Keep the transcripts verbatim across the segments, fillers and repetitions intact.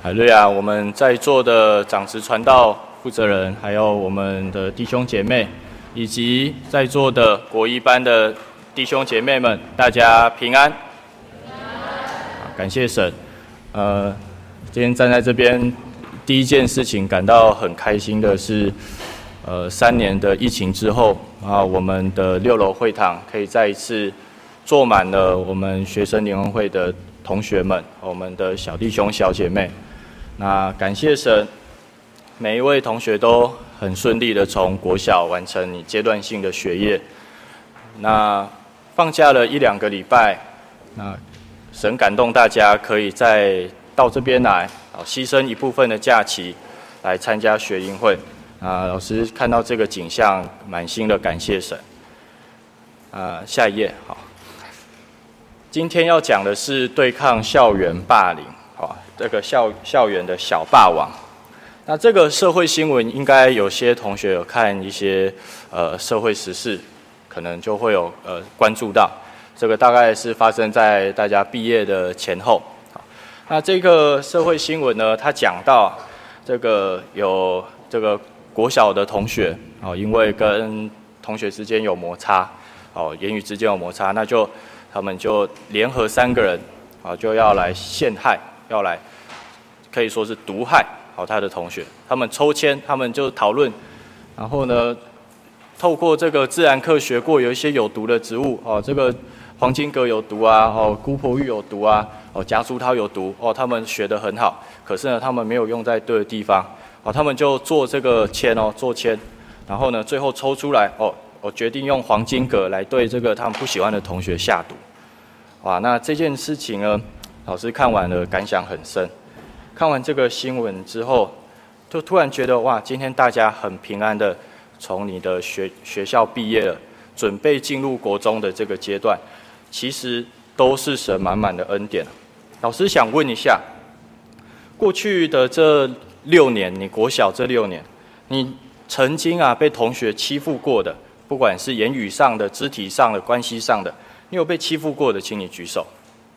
海瑞啊，我们在座的长职传道负责人，还有我们的弟兄姐妹，以及在座的国一班的弟兄姐妹们，大家平安。感谢神。呃，今天站在这边，第一件事情感到很开心的是，呃，三年的疫情之后啊，我们的六楼会堂可以再一次坐满了我们学生联欢会的同学们，我们的小弟兄小姐妹。那感谢神，每一位同学都很顺利的从国小完成你阶段性的学业。那放假了一两个礼拜，那神感动大家可以再到这边来，牺牲一部分的假期来参加学营会。啊，老师看到这个景象，满心的感谢神。啊，下一页好。今天要讲的是对抗校园霸凌。好，这个校校园的小霸王。那这个社会新闻，应该有些同学有看一些呃社会时事，可能就会有呃关注到。这个大概是发生在大家毕业的前后。好，那这个社会新闻呢，它讲到这个有这个国小的同学哦，因为跟同学之间有摩擦，哦，言语之间有摩擦，那就他们就联合三个人，啊，就要来陷害。要来，可以说是毒害好他的同学。他们抽签，他们就讨论，然后呢，透过这个自然课学过有一些有毒的植物哦，这个黄金葛有毒啊，哦，姑婆芋有毒啊，哦，夹竹桃有毒哦，他们学得很好，可是呢，他们没有用在对的地方哦，他们就做这个签哦，做签，然后呢，最后抽出来哦，我决定用黄金葛来对这个他们不喜欢的同学下毒。哇，那这件事情呢？老师看完了，感想很深。看完这个新闻之后，就突然觉得哇，今天大家很平安的从你的学学校毕业了，准备进入国中的这个阶段，其实都是神满满的恩典。老师想问一下，过去的这六年，你国小这六年，你曾经啊被同学欺负过的，不管是言语上的、肢体上的、关系上的，你有被欺负过的，请你举手。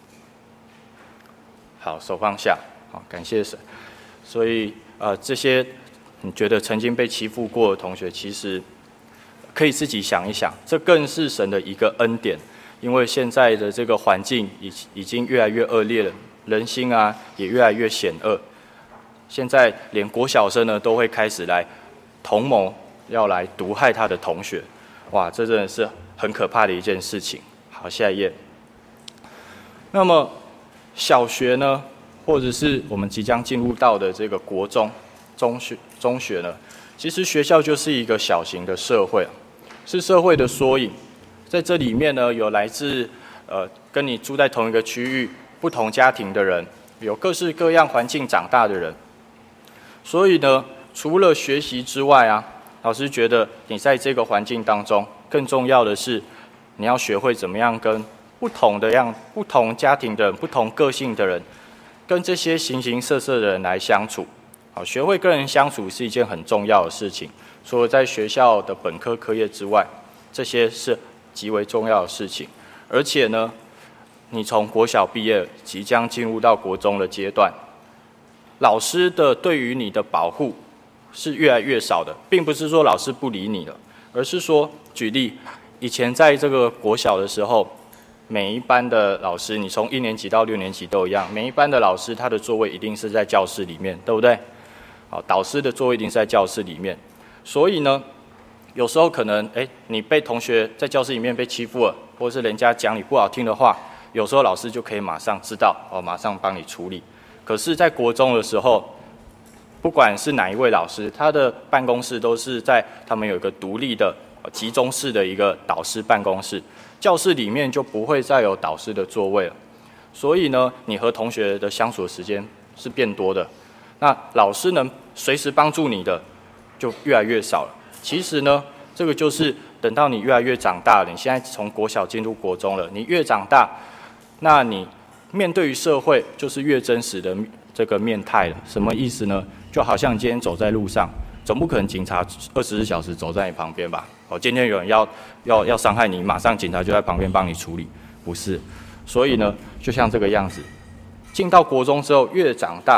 好，手放下。好，感谢神。所以，呃，这些你觉得曾经被欺负过的同学，其实可以自己想一想，这更是神的一个恩典。因为现在的这个环境已已经越来越恶劣了，人心啊也越来越险恶。现在连国小生呢都会开始来同谋，要来毒害他的同学。哇，这真的是很可怕的一件事情。好，下一页。那么。小学呢，或者是我们即将进入到的这个国中、中学、中学呢，其实学校就是一个小型的社会，是社会的缩影。在这里面呢，有来自呃跟你住在同一个区域、不同家庭的人，有各式各样环境长大的人。所以呢，除了学习之外啊，老师觉得你在这个环境当中，更重要的是你要学会怎么样跟不同的样、不同家庭的人、不同个性的人，跟这些形形色色的人来相处。好，学会跟人相处是一件很重要的事情。除了在学校的本科课业之外，这些是极为重要的事情。而且呢，你从国小毕业，即将进入到国中的阶段，老师的对于你的保护是越来越少的，并不是说老师不理你了，而是说，举例，以前在这个国小的时候。每一班的老师，你从一年级到六年级都一样。每一班的老师，他的座位一定是在教室里面，对不对？好，导师的座位一定是在教室里面。所以呢，有时候可能，哎，你被同学在教室里面被欺负了，或者是人家讲你不好听的话，有时候老师就可以马上知道，哦，马上帮你处理。可是，在国中的时候，不管是哪一位老师，他的办公室都是在他们有一个独立的集中式的一个导师办公室。教室里面就不会再有导师的座位了，所以呢，你和同学的相处的时间是变多的。那老师能随时帮助你的，就越来越少了。其实呢，这个就是等到你越来越长大了，你现在从国小进入国中了，你越长大，那你面对于社会就是越真实的这个面态了。什么意思呢？就好像你今天走在路上，总不可能警察二十四小时走在你旁边吧？哦，今天有人要要要伤害你，马上警察就在旁边帮你处理，不是？所以呢，就像这个样子，进到国中之后，越长大，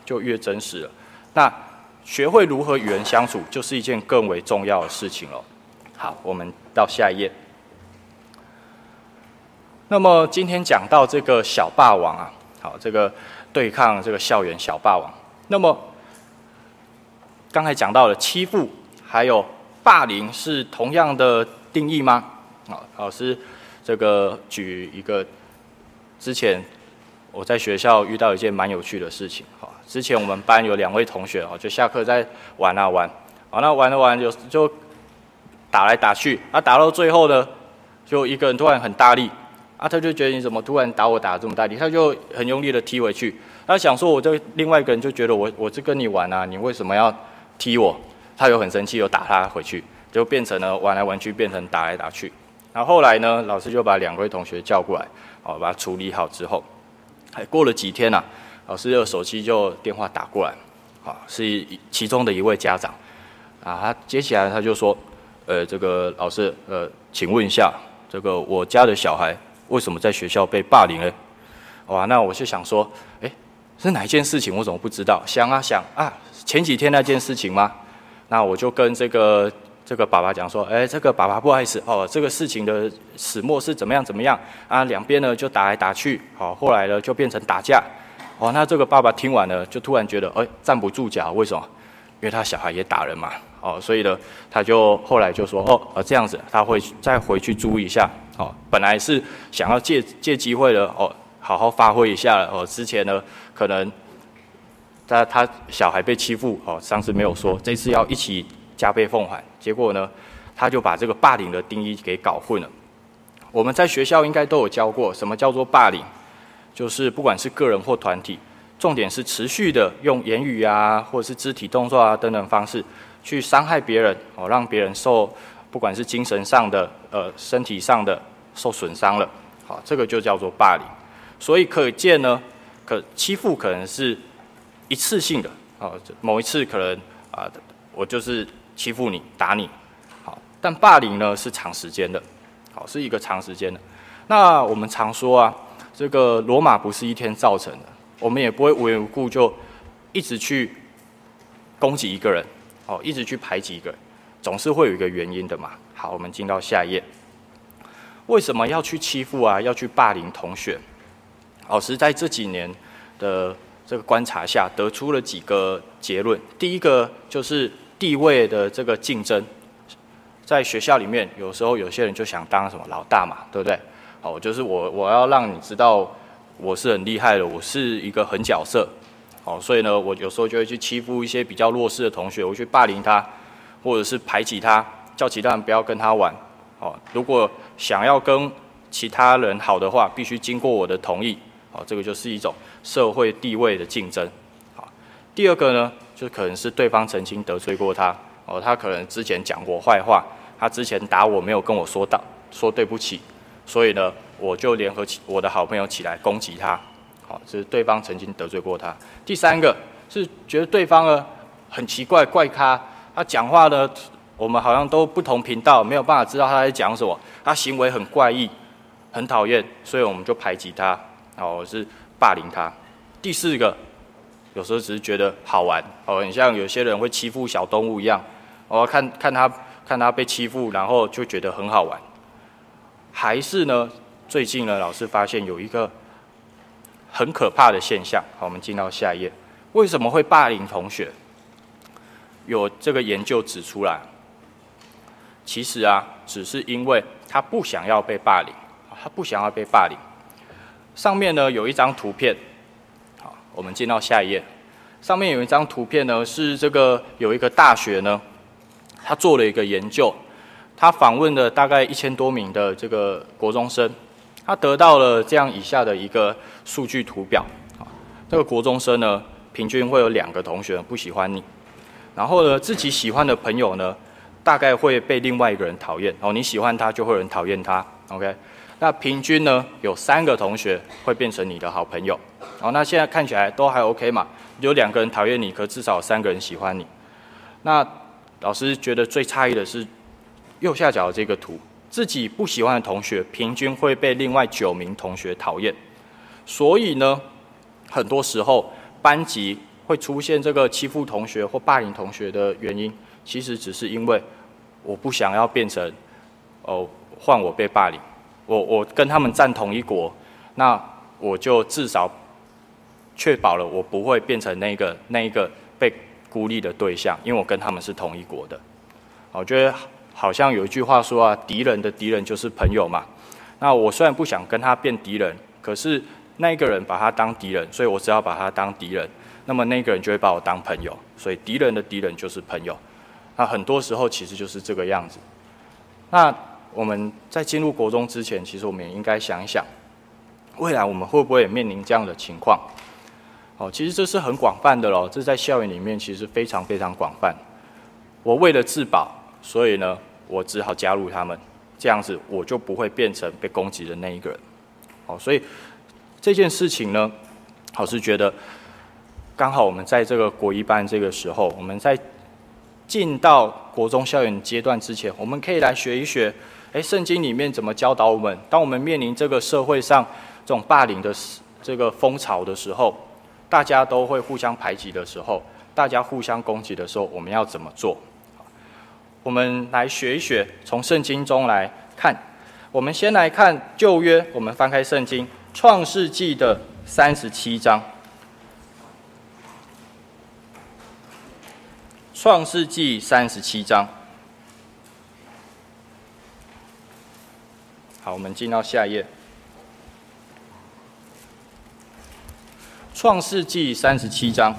就越真实了。那学会如何与人相处，就是一件更为重要的事情了。好，我们到下一页。那么今天讲到这个小霸王啊，好，这个对抗这个校园小霸王。那么刚才讲到了欺负还有霸凌是同样的定义吗？好，老师这个举一个之前我在学校遇到一件蛮有趣的事情。好，之前我们班有两位同学就下课在玩啊玩，好，那玩了玩有就打来打去，啊打到最后呢，就一个人突然很大力。啊，他就觉得你怎么突然打我打得这么大力，他就很用力的踢回去。他想说，我这另外一个人就觉得我我是跟你玩啊，你为什么要踢我？他有很生气，有打他回去，就变成了玩来玩去，变成打来打去。然后后来呢，老师就把两位同学叫过来，哦，把他处理好之后，还过了几天啊，老师的手机就电话打过来，啊，是其中的一位家长，啊，他接起来他就说，呃，这个老师，呃，请问一下，这个我家的小孩。为什么在学校被霸凌呢？哇，那我就想说，哎，是哪一件事情？我怎么不知道？想啊想啊，前几天那件事情吗？那我就跟这个这个爸爸讲说，哎，这个爸爸不好意思哦，这个事情的始末是怎么样怎么样啊？两边呢就打来打去，好，后来呢就变成打架。哦，那这个爸爸听完了，就突然觉得，哎，站不住脚，为什么？因为他小孩也打人嘛，哦，所以呢，他就后来就说，哦，呃，这样子，他会再回去注意一下。哦，本来是想要借借机会的哦，好好发挥一下了哦。之前呢，可能他他小孩被欺负哦，上次没有说，这次要一起加倍奉还。结果呢，他就把这个霸凌的定义给搞混了。我们在学校应该都有教过，什么叫做霸凌？就是不管是个人或团体，重点是持续的用言语啊，或者是肢体动作啊等等方式去伤害别人哦，让别人受。不管是精神上的、呃身体上的受损伤了，好，这个就叫做霸凌。所以可见呢，可欺负可能是一次性的，哦，某一次可能啊、呃，我就是欺负你、打你，好，但霸凌呢是长时间的，好，是一个长时间的。那我们常说啊，这个罗马不是一天造成的，我们也不会无缘无故就一直去攻击一个人，哦，一直去排挤一个人。总是会有一个原因的嘛。好，我们进到下一页。为什么要去欺负啊？要去霸凌同学？老师在这几年的这个观察下，得出了几个结论。第一个就是地位的这个竞争，在学校里面，有时候有些人就想当什么老大嘛，对不对？好，就是我我要让你知道我是很厉害的，我是一个狠角色。好，所以呢，我有时候就会去欺负一些比较弱势的同学，我去霸凌他。或者是排挤他，叫其他人不要跟他玩。哦，如果想要跟其他人好的话，必须经过我的同意。哦，这个就是一种社会地位的竞争。好，第二个呢，就可能是对方曾经得罪过他。哦，他可能之前讲过坏话，他之前打我没有跟我说到说对不起，所以呢，我就联合起我的好朋友起来攻击他。好，这是对方曾经得罪过他。第三个是觉得对方呢很奇怪怪咖。他讲话呢，我们好像都不同频道，没有办法知道他在讲什么。他行为很怪异，很讨厌，所以我们就排挤他，哦，是霸凌他。第四个，有时候只是觉得好玩，哦，很像有些人会欺负小动物一样，哦，看看他看他被欺负，然后就觉得很好玩。还是呢，最近呢，老师发现有一个很可怕的现象。好，我们进到下一页。为什么会霸凌同学？有这个研究指出来，其实啊，只是因为他不想要被霸凌，他不想要被霸凌。上面呢有一张图片，好，我们进到下一页。上面有一张图片呢，是这个有一个大学呢，他做了一个研究，他访问了大概一千多名的这个国中生，他得到了这样以下的一个数据图表。这个国中生呢，平均会有两个同学不喜欢你。然后呢，自己喜欢的朋友呢，大概会被另外一个人讨厌。哦，你喜欢他，就会有人讨厌他。OK， 那平均呢，有三个同学会变成你的好朋友。好，那现在看起来都还 OK 嘛？有两个人讨厌你，可至少有三个人喜欢你。那老师觉得最诧异的是右下角的这个图，自己不喜欢的同学，平均会被另外九名同学讨厌。所以呢，很多时候班级会出现这个欺负同学或霸凌同学的原因，其实只是因为我不想要变成哦换我被霸凌，我我跟他们站同一国，那我就至少确保了我不会变成那个那一个被孤立的对象，因为我跟他们是同一国的。我觉得好像有一句话说啊，敌人的敌人就是朋友嘛。那我虽然不想跟他变敌人，可是那一个人把他当敌人，所以我只要把他当敌人，那么那个人就会把我当朋友。所以敌人的敌人就是朋友。那很多时候其实就是这个样子。那我们在进入国中之前，其实我们也应该想一想，未来我们会不会也面临这样的情况？哦，其实这是很广泛的咯，这在校园里面其实非常非常广泛。我为了自保，所以呢，我只好加入他们，这样子我就不会变成被攻击的那一个人。哦，所以这件事情呢，老师觉得刚好我们在这个国一班这个时候，我们在进到国中校园阶段之前，我们可以来学一学，哎，圣经里面怎么教导我们？当我们面临这个社会上这种霸凌的这个风潮的时候，大家都会互相排挤的时候，大家互相攻击的时候，我们要怎么做？我们来学一学，从圣经中来看。我们先来看旧约，我们翻开圣经，创世纪的三十七章。创世纪三十七章。好，我们进到下一页。创世纪三十七章，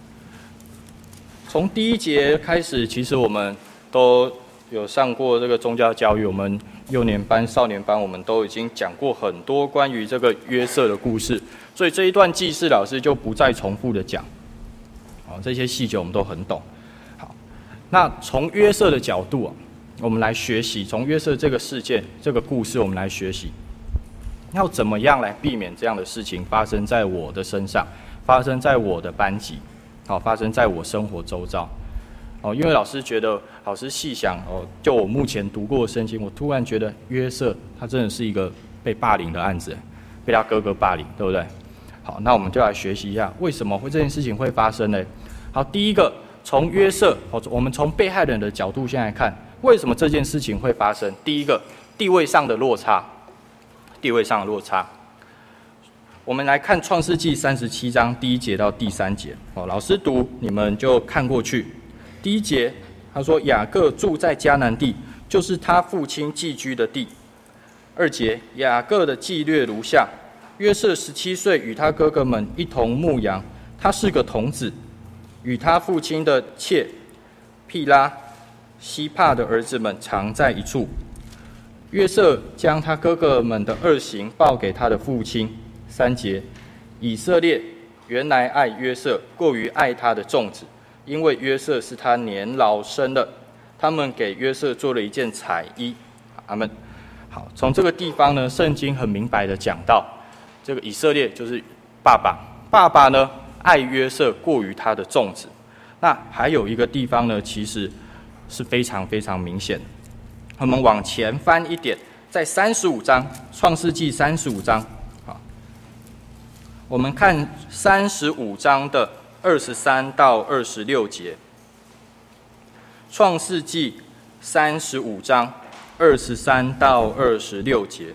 从第一节开始，其实我们都有上过这个宗教教育，我们幼年班、少年班，我们都已经讲过很多关于这个约瑟的故事，所以这一段记事老师就不再重复的讲。哦，这些细节我们都很懂。好，那从约瑟的角度啊，我们来学习，从约瑟这个事件、这个故事，我们来学习，要怎么样来避免这样的事情发生在我的身上，发生在我的班级，好，发生在我生活周遭。哦，因为老师觉得，老师细想哦，就我目前读过的圣经，我突然觉得约瑟他真的是一个被霸凌的案子，被他哥哥霸凌，对不对？好，那我们就来学习一下，为什么会这件事情会发生呢？好，第一个，从约瑟，哦，我们从被害人的角度先来看，为什么这件事情会发生？第一个，地位上的落差，地位上的落差。我们来看创世纪三十七章第一节到第三节，哦，老师读，你们就看过去。第一节，他说雅各住在迦南地，就是他父亲寄居的地。二节，雅各的记略如下：约瑟十七岁，与他哥哥们一同牧羊，他是个童子，与他父亲的妾毗拉、西帕的儿子们常在一处。约瑟将他哥哥们的恶行报给他的父亲。三节，以色列原来爱约瑟，过于爱他的众子。因为约瑟是他年老生的，他们给约瑟做了一件彩衣。阿们。好，从这个地方呢，圣经很明白的讲到，这个以色列就是爸爸，爸爸呢爱约瑟过于他的众子。那还有一个地方呢，其实是非常非常明显的。我们往前翻一点，在三十五章，创世纪三十五章，好，我们看三十五章的二十三到二十六节，创世纪三十五章二十三到二十六节。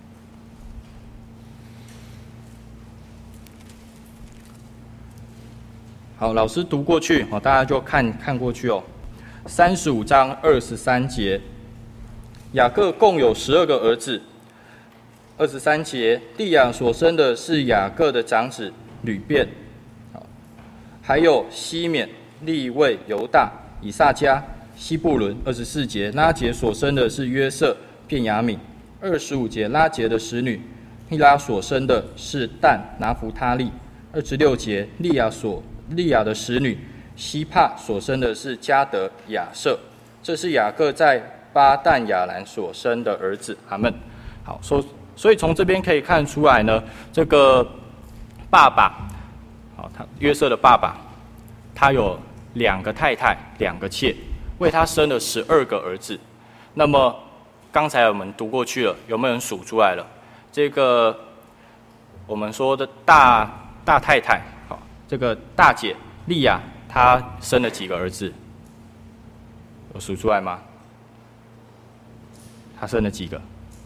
好，老师读过去，好，大家就看看过去哦。三十五章二十三节，雅各共有十二个儿子。二十三节，利亚所生的是雅各的长子吕便。还有西缅、利未、犹大、以萨迦、西布伦。二十四节，拉结所生的是约瑟、便雅悯。二十五节，拉结的使女毗拉所生的是但、拿弗他利。二十六节，利亚所利亚的使女西帕所生的是迦得、亚瑟。这是雅各在巴旦亚兰所生的儿子。阿们。好，所所以从这边可以看出来呢，这个爸爸。他约瑟的爸爸，他有两个太太，两个妾，为他生了十二个儿子。那么刚才我们读过去了，有没有人数出来了？这个我们说的大大太太，好，这个大姐利亚她生了几个儿子？有数出来吗？她生了几个？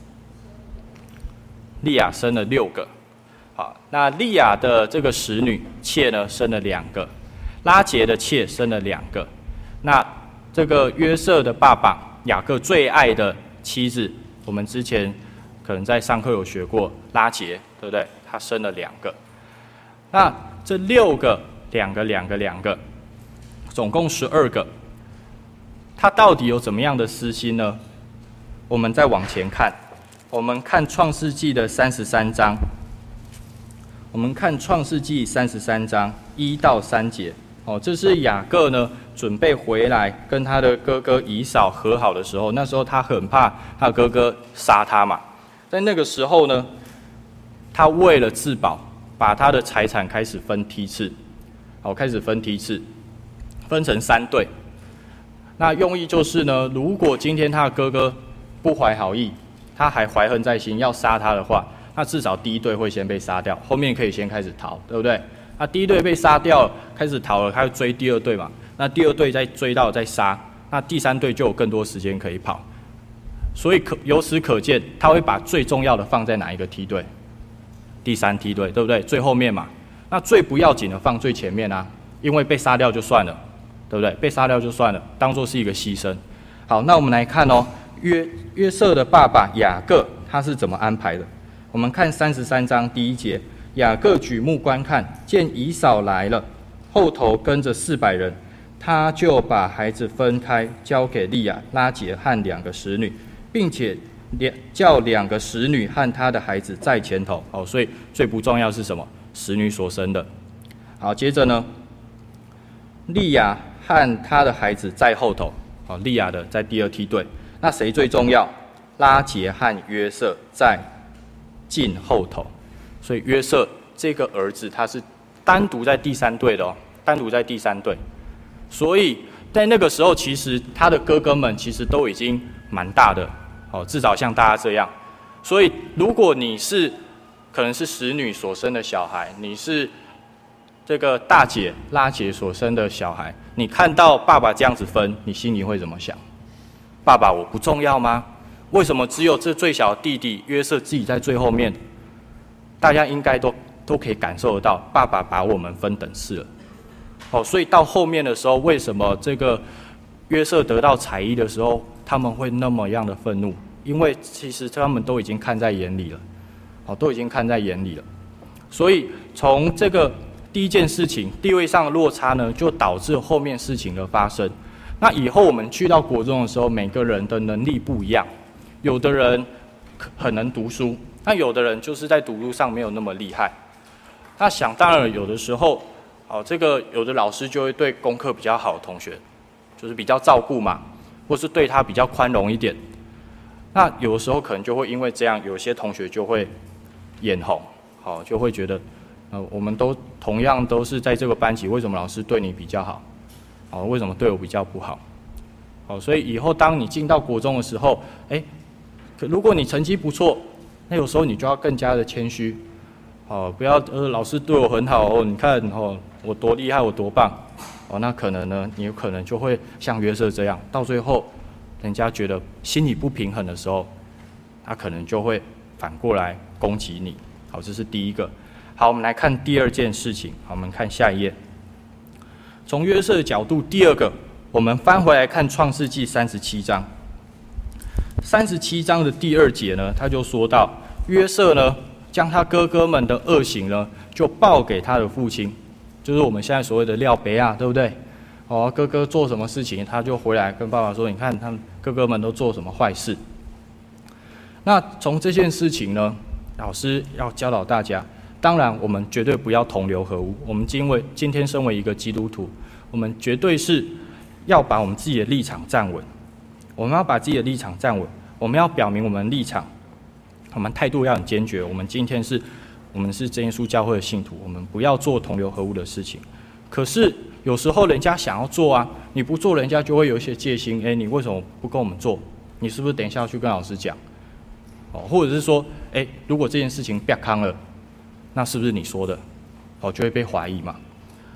利亚生了六个。好，那利亚的这个使女妾呢，生了两个；拉结的妾生了两个。那这个约瑟的爸爸雅各最爱的妻子，我们之前可能在上课有学过拉结，对不对？他生了两个。那这六个，两个，两个，两个，总共十二个。他到底有怎么样的私心呢？我们再往前看，我们看创世纪的三十三章。我们看创世纪三十三章一到三节。哦，这是雅各呢准备回来跟他的哥哥以扫和好的时候，那时候他很怕他的哥哥杀他嘛。在那个时候呢，他为了自保，把他的财产开始分梯次，好，开始分梯次，分成三队。那用意就是呢，如果今天他的哥哥不怀好意，他还怀恨在心要杀他的话，那至少第一队会先被杀掉，后面可以先开始逃，对不对？那第一队被杀掉了，开始逃了，他就追第二队嘛。那第二队再追到再杀，那第三队就有更多时间可以跑。所以可由此可见，他会把最重要的放在哪一个梯队？第三梯队，对不对？最后面嘛。那最不要紧的放最前面啊，因为被杀掉就算了，对不对？被杀掉就算了，当做是一个牺牲。好，那我们来看哦，约约瑟的爸爸雅各他是怎么安排的？我们看三十三章第一节，雅各举目观看，见以扫来了，后头跟着四百人，他就把孩子分开，交给利亚、拉结和两个使女，并且叫两个使女和他的孩子在前头。哦，所以最不重要是什么？使女所生的。好，接着呢，利亚和他的孩子在后头。好，利亚的在第二梯队。那谁最重要？拉结和约瑟在近后头。所以约瑟这个儿子他是单独在第三队的哦，单独在第三队。所以在那个时候，其实他的哥哥们其实都已经蛮大的，哦，至少像大家这样。所以如果你是可能是使女所生的小孩，你是这个大姐拉结所生的小孩，你看到爸爸这样子分，你心里会怎么想？爸爸我不重要吗？为什么只有这最小的弟弟约瑟自己在最后面？大家应该都都可以感受得到，爸爸把我们分等次了。哦，所以到后面的时候，为什么这个约瑟得到彩衣的时候，他们会那么样的愤怒？因为其实他们都已经看在眼里了，哦，都已经看在眼里了。所以从这个第一件事情地位上的落差呢，就导致后面事情的发生。那以后我们去到国中的时候，每个人的能力不一样，有的人很能读书，那有的人就是在读书上没有那么厉害。那想当然，有的时候，哦，这个有的老师就会对功课比较好的同学，就是比较照顾嘛，或是对他比较宽容一点。那有的时候可能就会因为这样，有些同学就会眼红，好，就会觉得，呃，我们都同样都是在这个班级，为什么老师对你比较好？哦，为什么对我比较不好？哦，所以以后当你进到国中的时候，哎，可如果你成绩不错，那有时候你就要更加的谦虚，哦，不要呃老师对我很好哦，你看哦我多厉害，我多棒，哦，那可能呢，你有可能就会像约瑟这样，到最后人家觉得心里不平衡的时候，他可能就会反过来攻击你。好，这是第一个。好，我们来看第二件事情。好，我们看下一页。从约瑟的角度，第二个，我们翻回来看创世纪三十七章。三十七章的第二节呢，他就说到，约瑟呢，将他哥哥们的恶行呢，就报给他的父亲，就是我们现在所谓的廖北亚，对不对？哦，哥哥做什么事情，他就回来跟爸爸说，你看他们哥哥们都做什么坏事。那从这件事情呢，老师要教导大家，当然我们绝对不要同流合污。我们今为今天身为一个基督徒，我们绝对是要把我们自己的立场站稳。我们要把自己的立场站稳，我们要表明我们的立场，我们态度要很坚决。我们今天是，我们是真耶稣教会的信徒，我们不要做同流合污的事情。可是有时候人家想要做啊，你不做，人家就会有一些戒心。哎，你为什么不跟我们做？你是不是等一下要去跟老师讲？哦，或者是说，哎，如果这件事情变康了，那是不是你说的？哦，就会被怀疑嘛。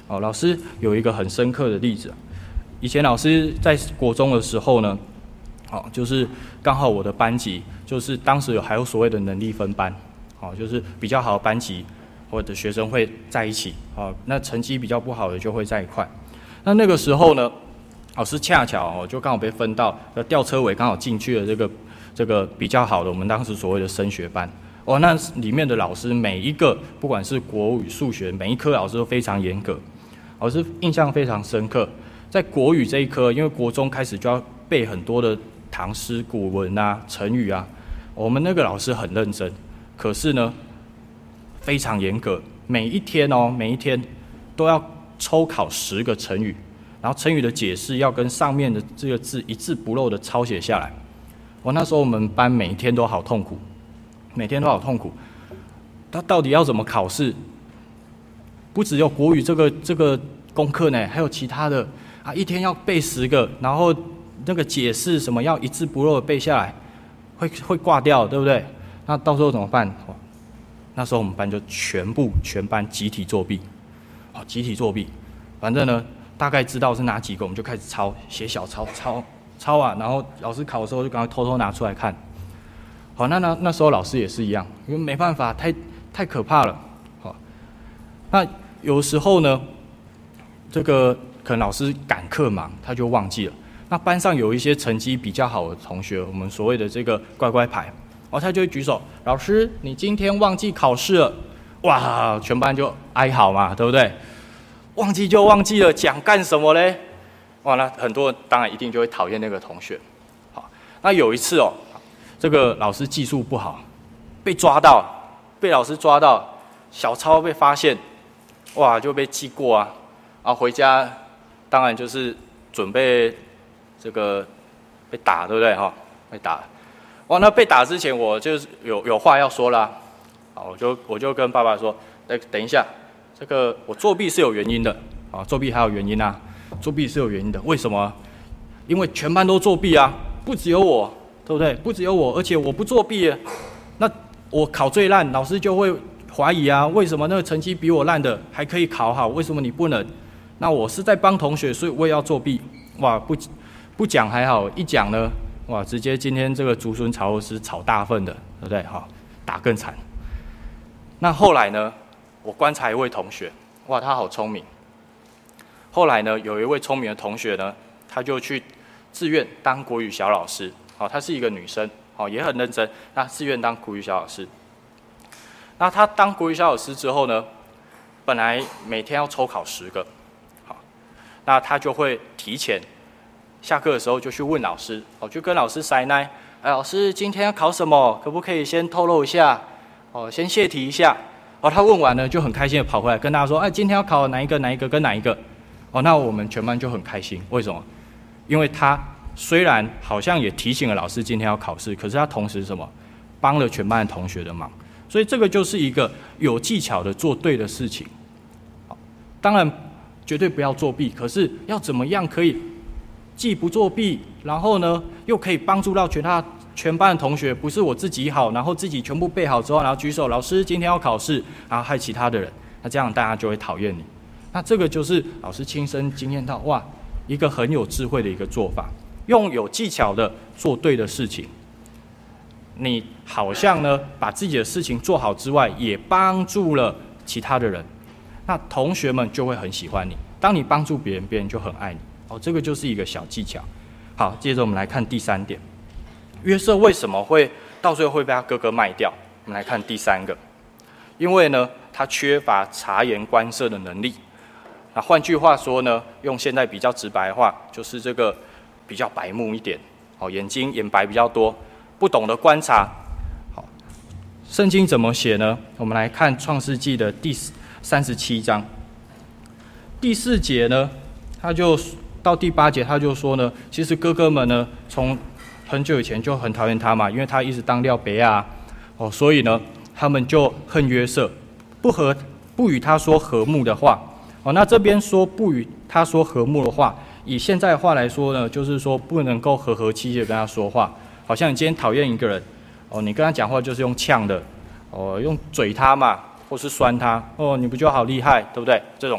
哦，老师有一个很深刻的例子，以前老师在国中的时候呢，哦，就是刚好我的班级就是当时有还有所谓的能力分班，哦，就是比较好的班级或者学生会在一起，哦，那成绩比较不好的就会在一块。那那个时候呢，老师恰巧哦就刚好被分到吊车尾，刚好进去了这个这个比较好的我们当时所谓的升学班。哦，那里面的老师每一个，不管是国语、数学，每一科老师都非常严格。老师印象非常深刻，在国语这一科，因为国中开始就要背很多的唐诗、古文啊、成语啊，我们那个老师很认真，可是呢，非常严格，每一天哦，每一天都要抽考十个成语，然后成语的解释要跟上面的这个字一字不漏的抄写下来。我那时候我们班每一天都好痛苦，每天都好痛苦。他到底要怎么考试？不只有国语这个这个功课呢，还有其他的啊，一天要背十个，然后那个解释什么要一字不漏的背下来，会会挂掉，对不对？那到时候怎么办？哦，那时候我们班就全部全班集体作弊，哦，集体作弊。反正呢，大概知道是哪几个，我们就开始抄，写小抄，抄抄啊，然后老师考的时候就赶快偷偷拿出来看。好，那那那时候老师也是一样，因为没办法，太太可怕了。好，那有时候呢，这个可能老师赶课忙，他就忘记了。那班上有一些成绩比较好的同学，我们所谓的这个乖乖牌，哦，他就会举手，老师，你今天忘记考试了，哇，全班就哀嚎嘛，对不对？忘记就忘记了，讲干什么嘞？哇，那很多人当然一定就会讨厌那个同学。好，那有一次哦，这个老师技术不好，被抓到，被老师抓到，小抄被发现，哇，就被记过啊，然后回家，当然就是准备这个被打，对不对哈？被打，哇，那被打之前我就是有有话要说啦，好，我就我就跟爸爸说，等等一下，这个我作弊是有原因的，啊，作弊还有原因啊，作弊是有原因的，为什么？因为全班都作弊啊，不只有我。对不对？不只有我，而且我不作弊，那我考最烂，老师就会怀疑啊，为什么那个成绩比我烂的还可以考好，为什么你不能？那我是在帮同学，所以我也要作弊。哇，不不讲还好，一讲呢，哇，直接今天这个竹笋炒肉丝炒大份的，对不对？好，打更惨。那后来呢，我观察一位同学，哇，他好聪明。后来呢，有一位聪明的同学呢，他就去自愿当国语小老师。好，她是一个女生，好，也很认真。那自愿当国语小老师。那她当国语小老师之后呢，本来每天要抽考十个，好，那她就会提前下课的时候就去问老师，哦，就跟老师塞奶，哎，老师今天要考什么？可不可以先透露一下？哦，先泄题一下。哦，她问完呢，就很开心的跑回来跟大家说，哎，今天要考哪一个哪一个跟哪一个？哦，那我们全班就很开心，为什么？因为她虽然好像也提醒了老师今天要考试，可是他同时什么，帮了全班的同学的忙，所以这个就是一个有技巧的做对的事情。当然绝对不要作弊，可是要怎么样可以既不作弊，然后呢又可以帮助到全他全班的同学，不是我自己好，然后自己全部背好之后，然后举手，老师今天要考试，然后害其他的人，那这样大家就会讨厌你。那这个就是老师亲身经验到，哇，一个很有智慧的一个做法。用有技巧的做对的事情，你好像呢把自己的事情做好之外，也帮助了其他的人，那同学们就会很喜欢你。当你帮助别人，别人就很爱你。哦，这个就是一个小技巧。好，接着我们来看第三点，约瑟为什么会到最后会被他哥哥卖掉？我们来看第三个，因为呢他缺乏察言观色的能力。那换句话说呢，用现在比较直白的话，就是这个。比较白目一点，好，眼睛眼白比较多，不懂得观察。好，圣经怎么写呢？我们来看创世纪的第三十七章第四节呢，他就到第八节，他就说呢，其实哥哥们呢，从很久以前就很讨厌他嘛，因为他一直当廖北亚，哦，所以呢，他们就恨约瑟，不和不与他说和睦的话。哦，那这边说不与他说和睦的话。以现在的话来说呢，就是说不能够和和气气的跟他说话，好像你今天讨厌一个人，哦，你跟他讲话就是用呛的，哦，用嘴他嘛，或是酸他，哦，你不就好厉害，对不对？这种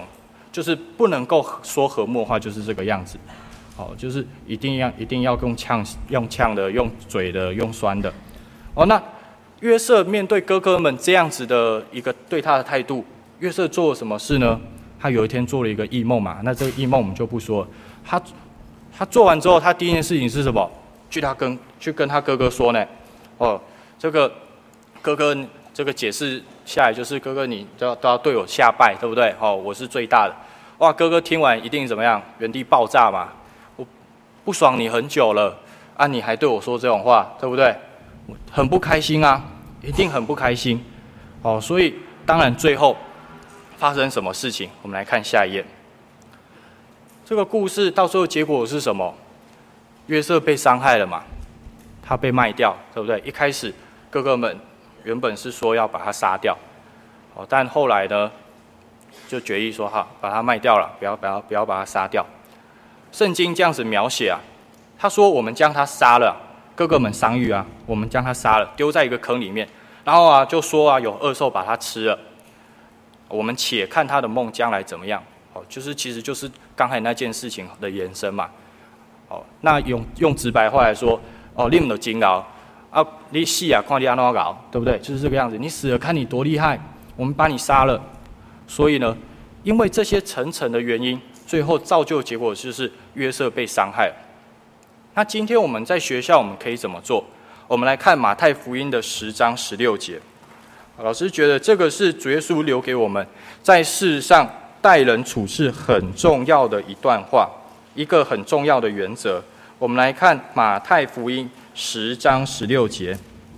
就是不能够说和睦的话，就是这个样子。哦，就是一定要一定要用呛用呛的，用嘴的，用酸的。哦，那约瑟面对哥哥们这样子的一个对他的态度，约瑟做了什么事呢？他有一天做了一个异梦嘛，那这个异梦我们就不说了。他他做完之后，他第一件事情是什么？去他跟去跟他哥哥说呢。哦，这个哥哥这个解释下来就是哥哥你都要都要对我下拜，对不对？哦，我是最大的。哇，哥哥听完一定怎么样？原地爆炸嘛！我不爽你很久了啊，你还对我说这种话，对不对？很不开心啊，一定很不开心。哦，所以当然最后发生什么事情？我们来看下一页。这个故事到最后结果是什么？约瑟被伤害了嘛，他被卖掉，对不对？一开始哥哥们原本是说要把他杀掉，哦，但后来呢，就决议说哈，把他卖掉了，不要不要不要把他杀掉。圣经这样子描写啊，他说我们将他杀了，哥哥们商议啊，我们将他杀了，丢在一个坑里面，然后啊就说啊有恶兽把他吃了，我们且看他的梦将来怎么样。哦，就是其实就是刚才那件事情的延伸嘛。哦，那用用直白话来说，哦，你们的勤劳啊，你死啊，看你安怎搞，对不对？就是这个样子，你死了看你多厉害，我们把你杀了。所以呢，因为这些层层的原因，最后造就的结果就是约瑟被伤害了。那今天我们在学校我们可以怎么做？我们来看马太福音的十章十六节。老师觉得这个是主耶稣留给我们在世上待人处事很重要的一段话。一个很重要的原则，我们来看马太福音十章十六节。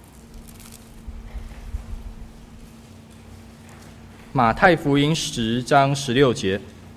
马太福音十章十六节，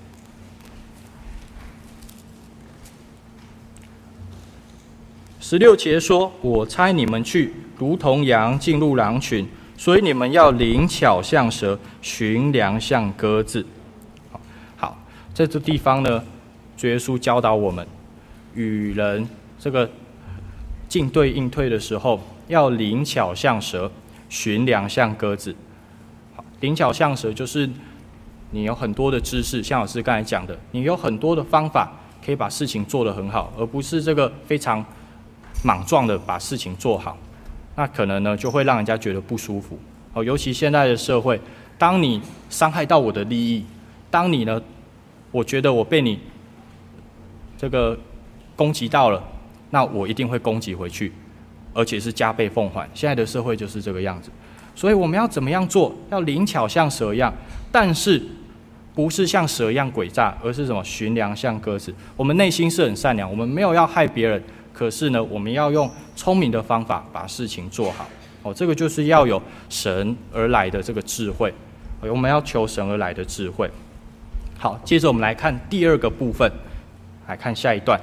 十六节说：“我差你们去，如同羊进入狼群，所以你们要灵巧像蛇，寻良像鸽子。”好，在这地方呢，主耶稣教导我们，与人这个进对应退的时候，要灵巧像蛇，寻良像鸽子。灵巧像蛇就是你有很多的知识，像老师刚才讲的，你有很多的方法可以把事情做得很好，而不是这个非常莽撞的把事情做好。那可能呢就会让人家觉得不舒服。哦，尤其现在的社会，当你伤害到我的利益，当你呢，我觉得我被你这个攻击到了，那我一定会攻击回去，而且是加倍奉还。现在的社会就是这个样子，所以我们要怎么样做？要灵巧像蛇一样，但是不是像蛇一样诡诈，而是什么？寻良像鸽子。我们内心是很善良，我们没有要害别人，可是呢，我们要用聪明的方法把事情做好。哦，这个就是要有神而来的这个智慧，我们要求神而来的智慧。好，接着我们来看第二个部分。来看下一段。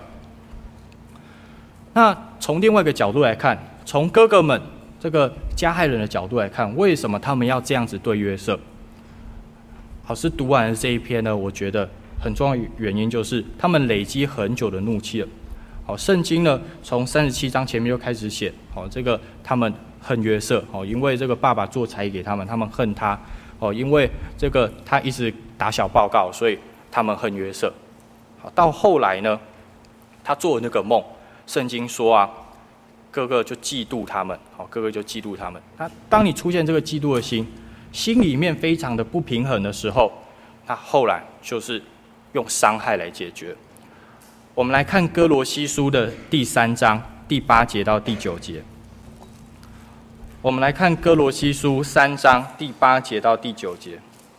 那从另外一个角度来看，从哥哥们这个加害人的角度来看，为什么他们要这样子对约瑟？老师读完这一篇呢，我觉得很重要的原因就是他们累积很久的怒气了。好，圣经呢从三十七章前面就开始写，好，这个他们恨约瑟，好，因为这个爸爸做差役给他们，他们恨他，哦，因为这个他一直打小报告，所以他们恨约瑟。到后来呢，他做了那个梦，圣经说啊，哥哥就嫉妒他们，好，哥哥就嫉妒他们。那当你出现这个嫉妒的心，心里面非常的不平衡的时候，那后来就是用伤害来解决。我们来看哥罗西书的第三章第八节到第九节。我们来看哥罗西书三章第八节到第九节。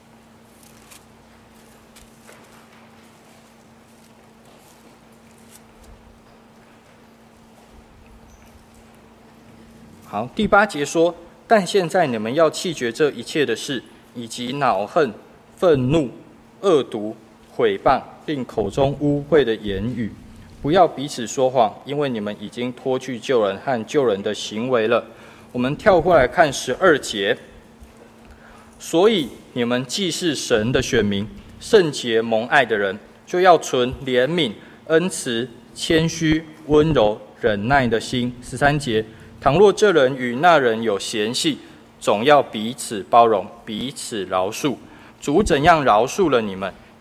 好，第八节说：“但现在你们要弃绝这一切的事，以及恼恨、愤怒、恶毒、毁谤，并口中污秽的言语，不要彼此说谎，因为你们已经脱去救人和救人的行为了。”我们跳过来看十二节。所以你们既是神的选民，圣洁蒙爱的人，就要存怜悯、恩慈、谦虚、温柔、忍耐的心。十三节。倘若这人与那人有嫌隙，总要彼此包容，彼此饶恕。主怎样饶恕了你们，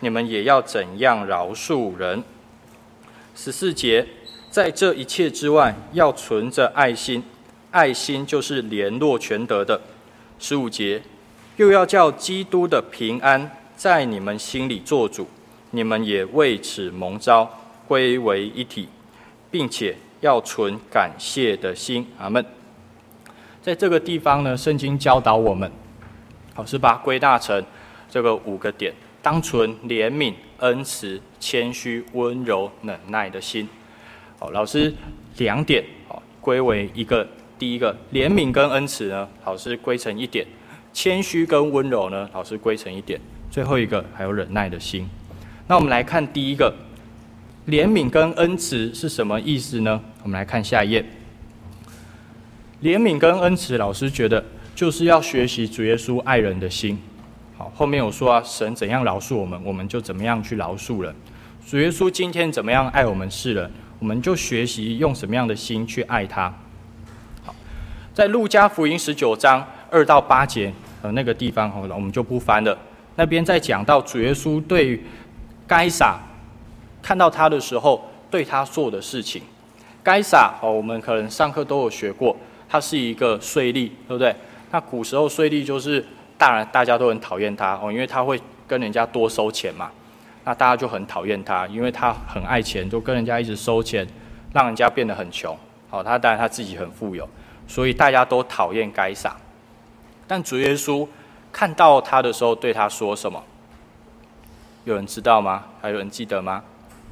你们也要怎样饶恕人。十四节，在这一切之外，要存着爱心，爱心就是联络全德的。十五节，又要叫基督的平安在你们心里做主，你们也为此蒙召，归为一体，并且要存感谢的心。阿们。在这个地方呢，圣经教导我们，好是把它归纳成这个五个点：当存怜悯、恩慈、谦虚、温柔、忍耐的心。好，老师两点好归为一个，第一个怜悯跟恩慈呢，老师归成一点；谦虚跟温柔呢，老师归成一点；最后一个还有忍耐的心。那我们来看第一个，怜悯跟恩慈是什么意思呢？我们来看下一页。怜悯跟恩慈，老师觉得就是要学习主耶稣爱人的心。好，后面有说啊，神怎样饶恕我们，我们就怎么样去饶恕人。主耶稣今天怎么样爱我们世人，我们就学习用什么样的心去爱他。好，在路加福音十九章二到八节呃那个地方，我们就不翻了。那边在讲到主耶稣对该撒看到他的时候对他做的事情。该撒哦，我们可能上课都有学过，他是一个税吏，对不对？那古时候税吏就是当然大家都很讨厌他哦，因为他会跟人家多收钱嘛。那大家就很讨厌他，因为他很爱钱，就跟人家一直收钱，让人家变得很穷。好，他当然他自己很富有，所以大家都讨厌该撒。但主耶稣看到他的时候，对他说什么？有人知道吗？还有人记得吗？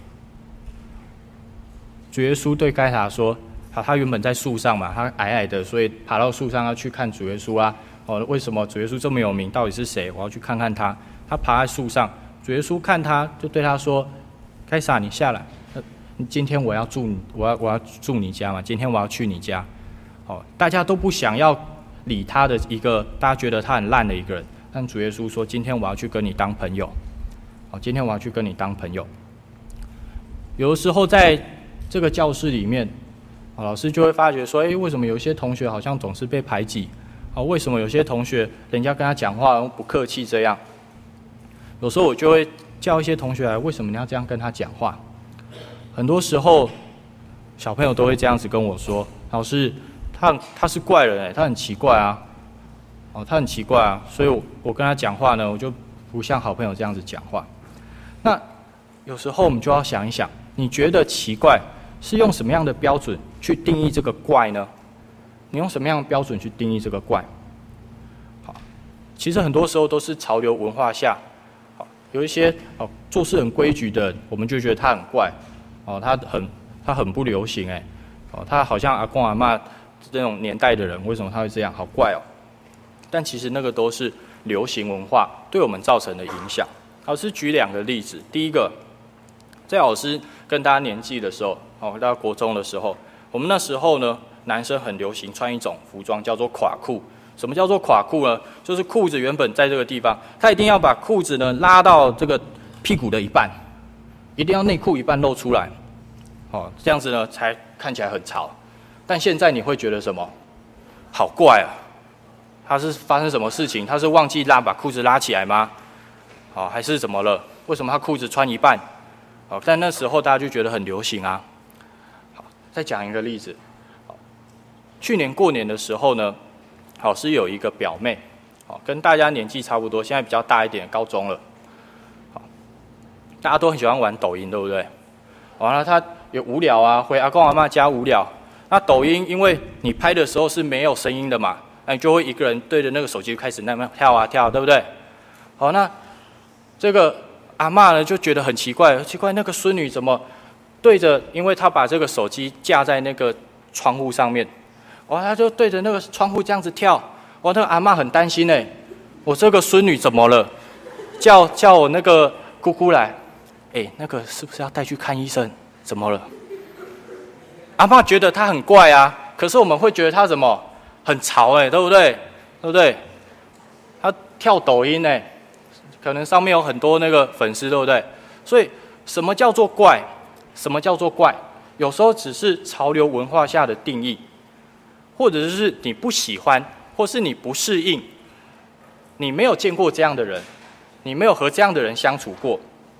主耶稣对该撒说：“好，他原本在树上嘛，他矮矮的，所以爬到树上要去看主耶稣啊。哦，为什么主耶稣这么有名？到底是谁？我要去看看他。他爬在树上。”主耶稣看他，就对他说：“该撒，你下来。今天我要住你，我要我要住你家嘛。今天我要去你家。哦，大家都不想要理他的一个，大家觉得他很烂的一个人。但主耶稣说：今天我要去跟你当朋友。哦，今天我要去跟你当朋友。有的时候在这个教室里面，哦，老师就会发觉说：哎，为什么有些同学好像总是被排挤？哦，为什么有些同学人家跟他讲话不客气这样？”有时候我就会叫一些同学来，为什么你要这样跟他讲话？很多时候，小朋友都会这样子跟我说：“老师，他他是怪人哎，他很奇怪啊，哦，他很奇怪啊。”所以我，我跟他讲话呢，我就不像好朋友这样子讲话。那有时候我们就要想一想，你觉得奇怪是用什么样的标准去定义这个怪呢？你用什么样的标准去定义这个怪？好，其实很多时候都是潮流文化下。有一些哦做事很规矩的，我们就觉得他很怪，哦，他很他很不流行哎，哦，他好像阿公阿嬷这种年代的人，为什么他会这样？好怪哦！但其实那个都是流行文化对我们造成的影响。老师举两个例子，第一个，在老师跟大家年纪的时候，哦，到国中的时候，我们那时候呢，男生很流行穿一种服装叫做垮裤。什么叫做垮裤呢？就是裤子原本在这个地方，他一定要把裤子呢拉到这个屁股的一半，一定要内裤一半露出来，哦，这样子呢才看起来很潮。但现在你会觉得什么？好怪啊！他是发生什么事情？他是忘记拉把裤子拉起来吗？哦，还是怎么了？为什么他裤子穿一半？哦，但那时候大家就觉得很流行啊。好，再讲一个例子。好，去年过年的时候呢。老师有一个表妹，好，跟大家年纪差不多，现在比较大一点，高中了。好，大家都很喜欢玩抖音，对不对？完了，他有无聊啊，回阿公阿嬷家无聊。那抖音，因为你拍的时候是没有声音的嘛，那你就会一个人对着那个手机开始那么跳啊跳，对不对？好，那这个阿嬷呢就觉得很奇怪，奇怪那个孙女怎么对着，因为她把这个手机架在那个窗户上面。哇！他就对着那个窗户这样子跳，哇！那个阿嬷很担心哎，我这个孙女怎么了？叫叫我那个姑姑来，哎，那个是不是要带去看医生？怎么了？阿嬷觉得他很怪啊，可是我们会觉得他怎么很潮哎，对不对？对不对？他跳抖音哎，可能上面有很多那个粉丝，对不对？所以什么叫做怪？什么叫做怪？有时候只是潮流文化下的定义。或者是你不喜欢，或是你不适应，你没有见过这样的人，你没有和这样的人相处过，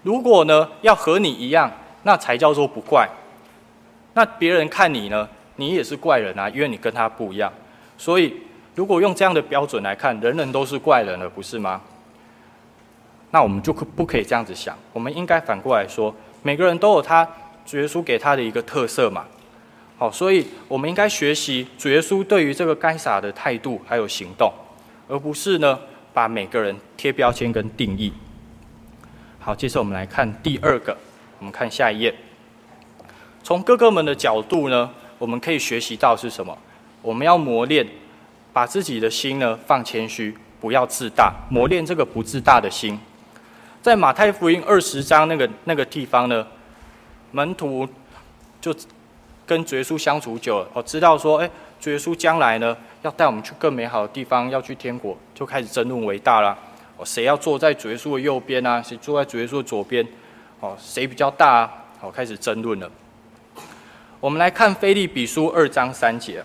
如果呢要和你一样，那才叫做不怪。那别人看你呢，你也是怪人啊，因为你跟他不一样。所以如果用这样的标准来看，人人都是怪人了，不是吗？那我们就不可以这样子想，我们应该反过来说，每个人都有他主耶稣给他的一个特色嘛。好，所以我们应该学习主耶稣对于这个该撒的态度还有行动，而不是呢把每个人贴标签跟定义。好，接着我们来看第二个，我们看下一页。从哥哥们的角度呢，我们可以学习到是什么？我们要磨练，把自己的心呢放谦虚，不要自大，磨练这个不自大的心。在马太福音二十章那个那个地方呢，门徒就跟主耶稣相处久了，哦，知道说，哎，主耶稣将来呢要带我们去更美好的地方，要去天国，就开始争论为大啦。哦，谁要坐在主耶稣的右边啊？谁坐在主耶稣的左边？哦，谁比较大啊？好，开始争论了。我们来看腓立比书二章三节。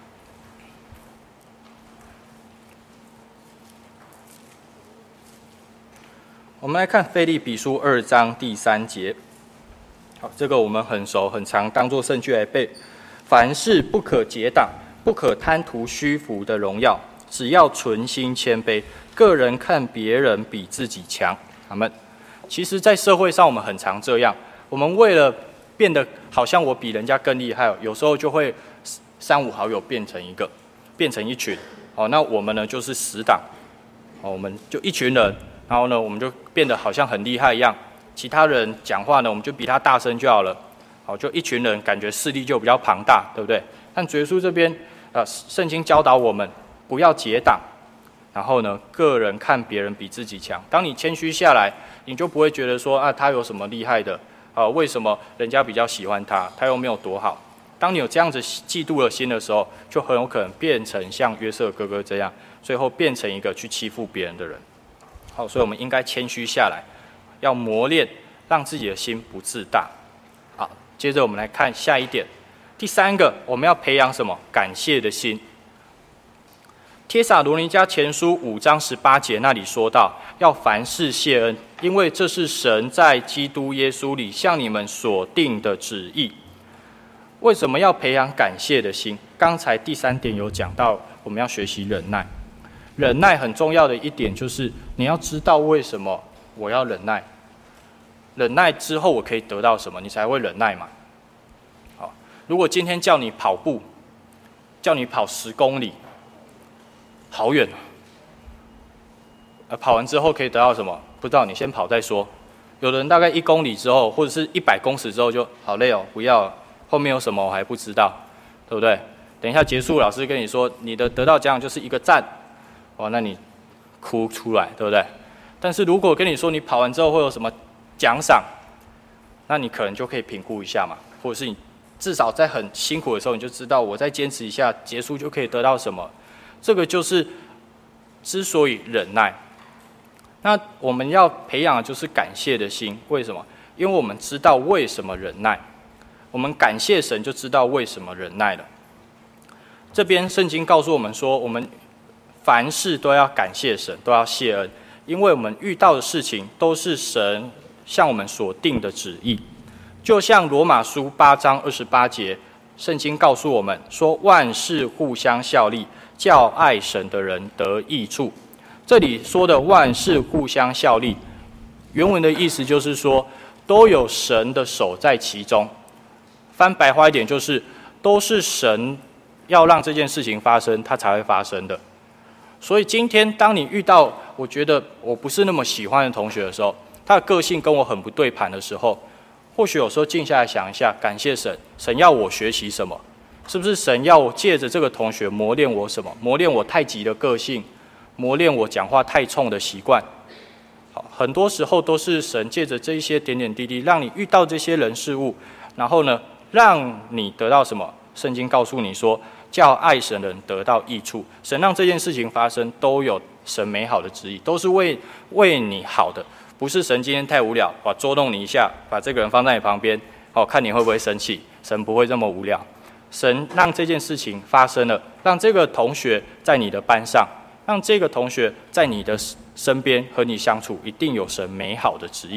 我们来看腓立比书二章第三节。好，这个我们很熟，很常当作圣句来背。凡事不可结党，不可贪图虚浮的荣耀，只要存心谦卑，个人看别人比自己强。阿们。其实，在社会上我们很常这样，我们为了变得好像我比人家更厉害，有时候就会三五好友变成一个，变成一群。哦，那我们呢就是死党。哦，我们就一群人。然后呢，我们就变得好像很厉害一样，其他人讲话呢，我们就比他大声就好了。好，就一群人，感觉势力就比较庞大，对不对？但主耶稣这边，呃，圣经教导我们不要结党，然后呢，个人看别人比自己强。当你谦虚下来，你就不会觉得说啊，他有什么厉害的？啊、呃，为什么人家比较喜欢他？他又没有多好。当你有这样子嫉妒的心的时候，就很有可能变成像约瑟哥哥这样，最后变成一个去欺负别人的人。好，所以我们应该谦虚下来，要磨练，让自己的心不自大。好，接着我们来看下一点，第三个，我们要培养什么？感谢的心。帖撒罗尼迦前书五章十八节那里说到，要凡事谢恩，因为这是神在基督耶稣里向你们所定的旨意。为什么要培养感谢的心？刚才第三点有讲到，我们要学习忍耐。忍耐很重要的一点就是，你要知道为什么我要忍耐。忍耐之后我可以得到什么，你才会忍耐嘛。好，如果今天叫你跑步，叫你跑十公里，好远啊！呃，跑完之后可以得到什么？不知道，你先跑再说。有的人大概一公里之后，或者是一百公尺之后就好累哦，不要了，后面有什么我还不知道，对不对？等一下结束，老师跟你说，你的得到奖就是一个赞。哦，那你哭出来，对不对？但是如果跟你说你跑完之后会有什么奖赏，那你可能就可以评估一下嘛，或者是你至少在很辛苦的时候，你就知道我再坚持一下，结束就可以得到什么。这个就是之所以忍耐。那我们要培养的就是感谢的心，为什么？因为我们知道为什么忍耐，我们感谢神就知道为什么忍耐了。这边圣经告诉我们说，我们凡事都要感谢神，都要谢恩，因为我们遇到的事情都是神向我们所定的旨意。就像罗马书八章二十八节，圣经告诉我们说，万事互相效力，叫爱神的人得益处。这里说的万事互相效力，原文的意思就是说，都有神的手在其中。翻白话一点就是，都是神要让这件事情发生，它才会发生的。所以今天当你遇到我觉得我不是那么喜欢的同学的时候，他的个性跟我很不对盘的时候，或许有时候静下来想一下，感谢神，神要我学习什么？是不是神要我借着这个同学磨练我什么？磨练我太急的个性，磨练我讲话太冲的习惯。好，很多时候都是神借着这一些点点滴滴，让你遇到这些人事物，然后呢，让你得到什么？圣经告诉你说，叫爱神的人得到益处。神让这件事情发生，都有神美好的旨意，都是为为你好的，不是神今天太无聊，把捉弄你一下，把这个人放在你旁边，哦，看你会不会生气。神不会这么无聊，神让这件事情发生了，让这个同学在你的班上，让这个同学在你的身边和你相处，一定有神美好的旨意。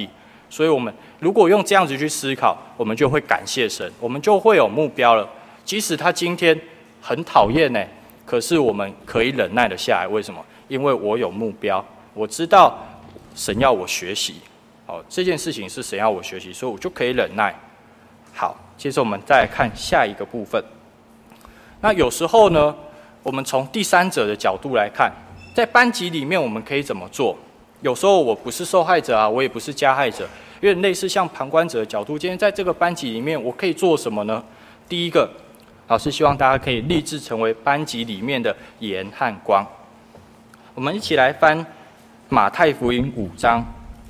所以我们如果用这样子去思考，我们就会感谢神，我们就会有目标了。即使他今天很讨厌呢，可是我们可以忍耐的下来。为什么？因为我有目标，我知道神要我学习，哦，这件事情是神要我学习，所以我就可以忍耐。好，接着我们再来看下一个部分。那有时候呢，我们从第三者的角度来看，在班级里面我们可以怎么做？有时候我不是受害者啊，我也不是加害者，有点类似像旁观者的角度。今天在这个班级里面，我可以做什么呢？第一个，老师希望大家可以立志成为班级里面的盐和光。我们一起来翻马太福音五章。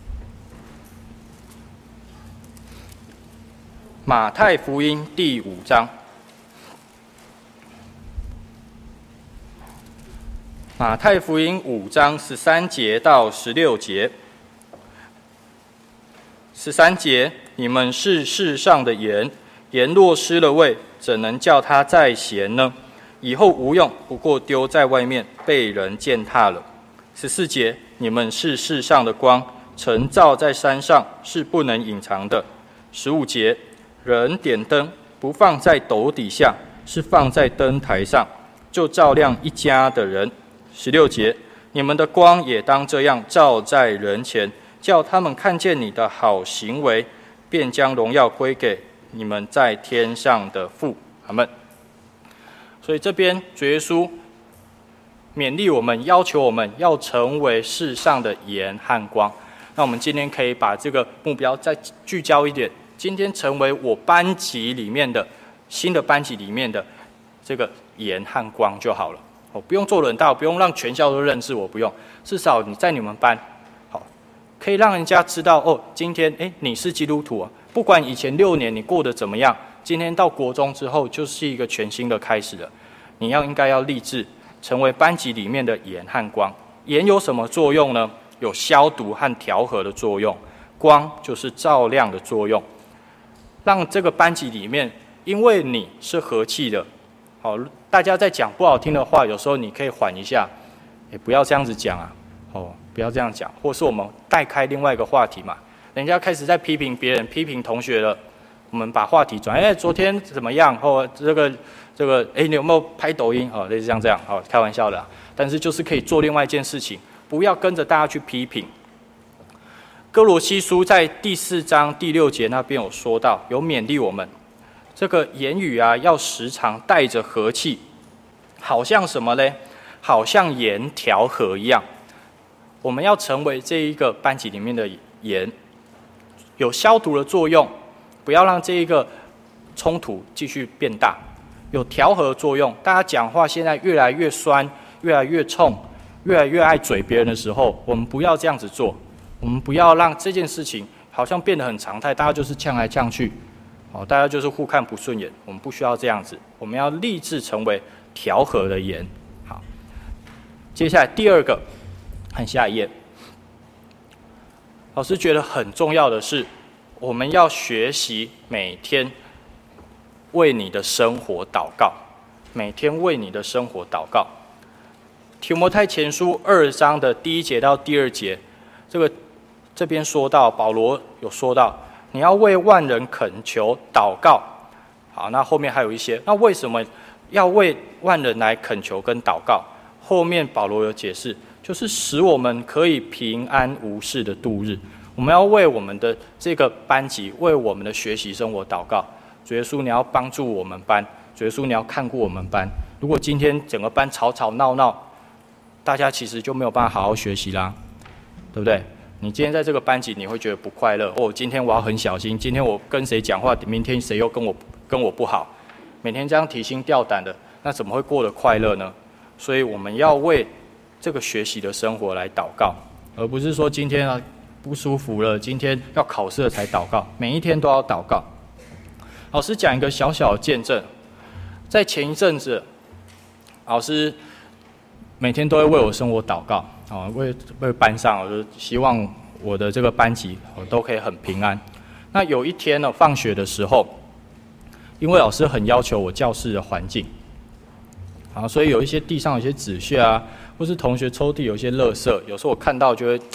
马太福音第五章。马太福音五章十三节到十六节。十三节，你们是世上的盐，盐若失了味，怎能叫它再咸呢？以后无用，不过丢在外面，被人践踏了。十四节，你们是世上的光，城照在山上，是不能隐藏的。十五节，人点灯，不放在斗底下，是放在灯台上，就照亮一家的人。十六节，你们的光也当这样照在人前，叫他们看见你的好行为，便将荣耀归给你们在天上的父。阿们。所以这边主耶稣勉励我们，要求我们要成为世上的盐和光。那我们今天可以把这个目标再聚焦一点，今天成为我班级里面的新的班级里面的这个盐和光就好了。哦，不用做人大，不用让全校都认识我，不用。至少你在你们班，好，可以让人家知道哦，今天哎你是基督徒啊。不管以前六年你过得怎么样，今天到国中之后就是一个全新的开始了。你要应该要立志成为班级里面的盐和光。盐有什么作用呢？有消毒和调和的作用。光就是照亮的作用，让这个班级里面，因为你是和气的。好，大家在讲不好听的话，有时候你可以缓一下，也不要这样子讲啊，哦，不要这样讲，或是我们带开另外一个话题嘛。人家开始在批评别人、批评同学了，我们把话题转，哎，昨天怎么样？或这个这个，哎，你有没有拍抖音？哦，类似像这样，哦，开玩笑的啊，但是就是可以做另外一件事情，不要跟着大家去批评。哥罗西书在第四章第六节那边有说到，有勉励我们。这个言语啊，要时常带着和气，好像什么呢？好像盐调和一样。我们要成为这一个班级里面的盐，有消毒的作用，不要让这一个冲突继续变大。有调和的作用，大家讲话现在越来越酸，越来越冲，越来越爱嘴别人的时候，我们不要这样子做。我们不要让这件事情好像变得很常态，大家就是呛来呛去。好，大家就是互看不顺眼，我们不需要这样子，我们要立志成为调和的盐。好，接下来第二个，看下一页。老师觉得很重要的是，我们要学习每天为你的生活祷告，每天为你的生活祷告。提摩太前书二章的第一节到第二节，这个这边说到，保罗有说到。你要为万人恳求祷告，好，那后面还有一些。那为什么要为万人来恳求跟祷告？后面保罗有解释，就是使我们可以平安无事的度日。我们要为我们的这个班级，为我们的学习生活祷告。主耶稣，你要帮助我们班；主耶稣，你要看顾我们班。如果今天整个班吵吵闹闹，大家其实就没有办法好好学习啦，对不对？你今天在这个班级，你会觉得不快乐哦。今天我要很小心，今天我跟谁讲话，明天谁又跟我跟我不好，每天这样提心吊胆的，那怎么会过得快乐呢？所以我们要为这个学习的生活来祷告，而不是说今天啊不舒服了，今天要考试了才祷告，每一天都要祷告。老师讲一个小小的见证，在前一阵子，老师每天都会为我生活祷告。哦，为为班上，我就希望我的这个班级我都可以很平安。那有一天呢，放学的时候，因为老师很要求我教室的环境，啊，所以有一些地上有些纸屑啊，或是同学抽屉有一些垃圾，有时候我看到就会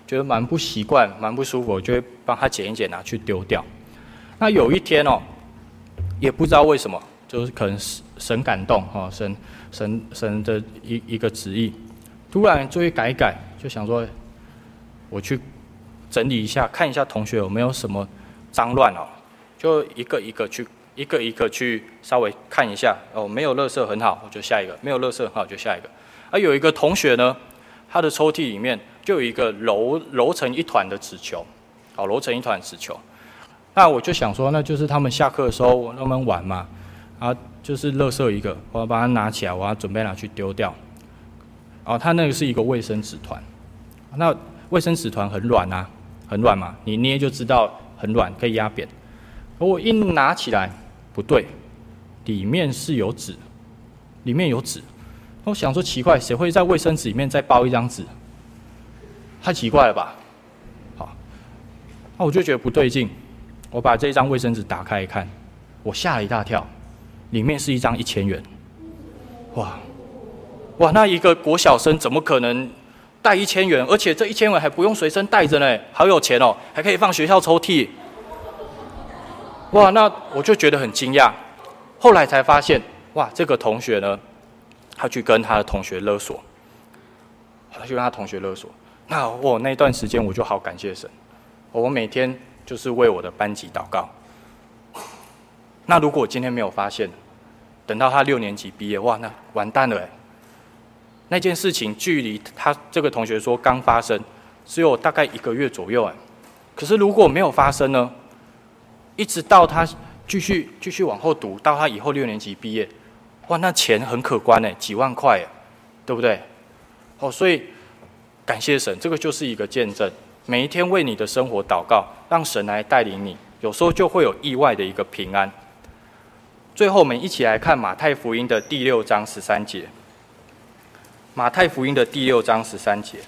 觉得蛮不习惯、蛮不舒服，我就会帮他捡一捡，拿去丢掉。那有一天哦，也不知道为什么，就是可能神感动哈，神神神的一一个旨意，突然就会改一改，就想说，我去整理一下，看一下同学有没有什么脏乱哦，就一个一个去。一个一个去稍微看一下哦，没有垃圾很好，我就下一个；没有垃圾很好，就下一个。而、啊、有一个同学呢，他的抽屉里面就有一个揉揉成一团的纸球，好，揉成一团纸球。那我就想说，那就是他们下课的时候他们玩嘛，啊，就是垃圾一个，我要把它拿起来，我要准备拿去丢掉。哦，他那个是一个卫生纸团，那卫生纸团很软啊，很软嘛，你捏就知道很软，可以压扁。我一拿起来。不对，里面是有纸，里面有纸。我想说奇怪，谁会在卫生纸里面再包一张纸？太奇怪了吧？好，那我就觉得不对劲。我把这张卫生纸打开一看，我吓了一大跳，里面是一张一千元。哇哇，那一个国小生怎么可能带一千元？而且这一千元还不用随身带着呢，好有钱哦，还可以放学校抽屉。哇，那我就觉得很惊讶。后来才发现，哇，这个同学呢，他去跟他的同学勒索，他去跟他同学勒索。那我那段时间我就好感谢神，我每天就是为我的班级祷告。那如果我今天没有发现，等到他六年级毕业，哇，那完蛋了哎。那件事情距离他这个同学说刚发生，只有大概一个月左右哎。可是如果没有发生呢？一直到他继续继续往后读，到他以后六年级毕业，哇，那钱很可观哎，几万块哎，对不对？哦，所以感谢神，这个就是一个见证。每一天为你的生活祷告，让神来带领你，有时候就会有意外的一个平安。最后，我们一起来看马太福音的第六章十三节。马太福音的第六章十三节。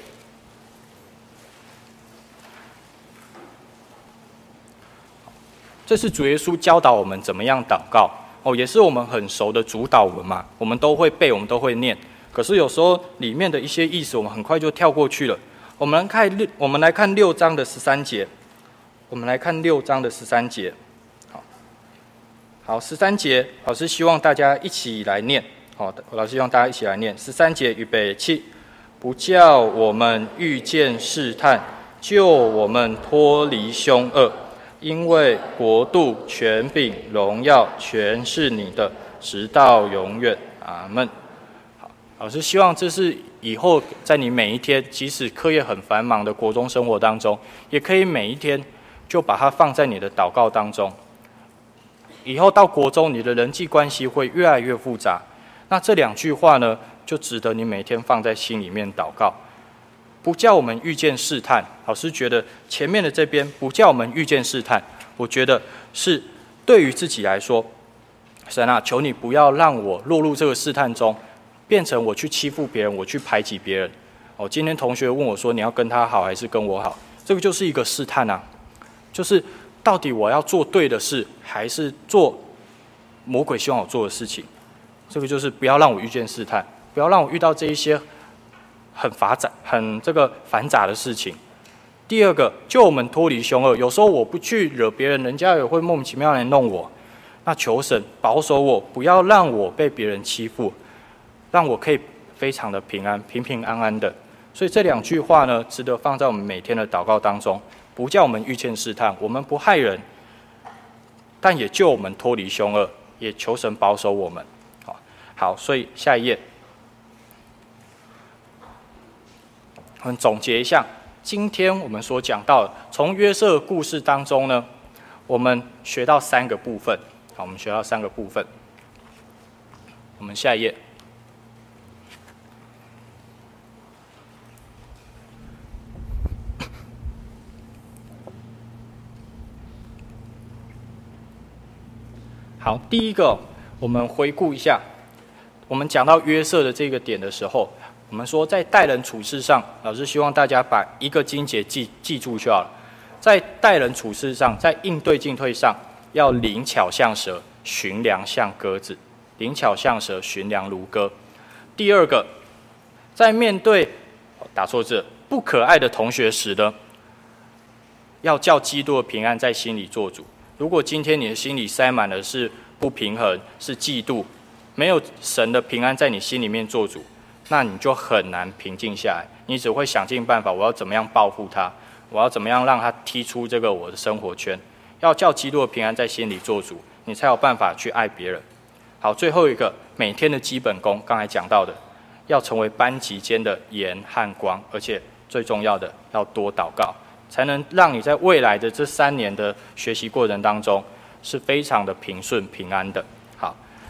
这是主耶稣教导我们怎么样祷告哦，也是我们很熟的主导文嘛，我们都会背，我们都会念。可是有时候里面的一些意思，我们很快就跳过去了。我们来看六，我们来看六章的十三节。我们来看六章的十三节。好，好，十三节，老师希望大家一起来念。好，老师希望大家一起来念。十三节，预备起，不叫我们遇见试探，救我们脱离凶恶。因为国度、权柄、荣耀，全是你的，直到永远。阿们。好，老师希望这是以后在你每一天，即使课业很繁忙的国中生活当中，也可以每一天就把它放在你的祷告当中。以后到国中，你的人际关系会越来越复杂。那这两句话呢，就值得你每天放在心里面祷告。不叫我们遇见试探，老师觉得前面的这边不叫我们遇见试探，我觉得是对于自己来说，神啊，求你不要让我落入这个试探中，变成我去欺负别人，我去排挤别人。哦，今天同学问我说，你要跟他好还是跟我好？这个就是一个试探啊，就是到底我要做对的事，还是做魔鬼希望我做的事情？这个就是不要让我遇见试探，不要让我遇到这一些很繁杂、很这个繁杂的事情。第二个，救我们脱离凶恶。有时候我不去惹别人，人家也会莫名其妙来弄我。那求神保守我，不要让我被别人欺负，让我可以非常的平安、平平安安的。所以这两句话呢，值得放在我们每天的祷告当中。不叫我们遇见试探，我们不害人，但也救我们脱离凶恶，也求神保守我们。好，好，所以下一页。我们总结一下，今天我们所讲到的，从约瑟的故事当中呢，我们学到三个部分。好，我们学到三个部分。我们下一页。好，第一个，我们回顾一下，我们讲到约瑟的这个点的时候。我们说，在待人处事上，老师希望大家把一个经节记记住就好了。在待人处事上，在应对进退上，要灵巧像蛇，驯良像鸽子。灵巧像蛇，驯良如鸽。第二个，在面对打错字， 不可爱的同学时呢，要叫基督的平安在心里做主。如果今天你的心里塞满了是不平衡、是嫉妒，没有神的平安在你心里面做主，那你就很难平静下来。你只会想尽办法，我要怎么样报复他，我要怎么样让他踢出这个我的生活圈。要叫基督的平安在心里做主，你才有办法去爱别人。好，最后一个每天的基本功，刚才讲到的，要成为班级间的盐和光，而且最重要的要多祷告，才能让你在未来的这三年的学习过程当中是非常的平顺平安的。